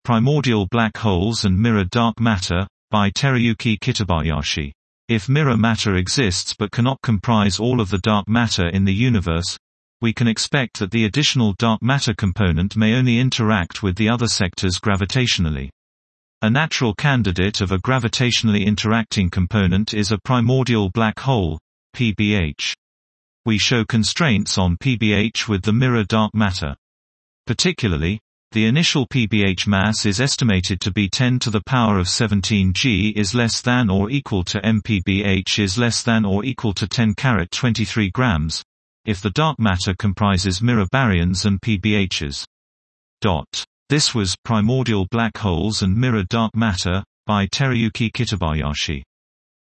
Primordial Black Holes and Mirror Dark Matter, by Teruyuki Kitabayashi. If mirror matter exists but cannot comprise all of the dark matter in the universe, we can expect that the additional dark matter component may only interact with the other sectors gravitationally. A natural candidate of a gravitationally interacting component is a primordial black hole, PBH. We show constraints on PBH with the mirror dark matter. Particularly, the initial PBH mass is estimated to be 10 to the power of 17 g is less than or equal to MPBH is less than or equal to 10^23 grams, if the dark matter comprises mirror baryons and PBHs. This was Primordial Black Holes and Mirror Dark Matter, by Teruyuki Kitabayashi.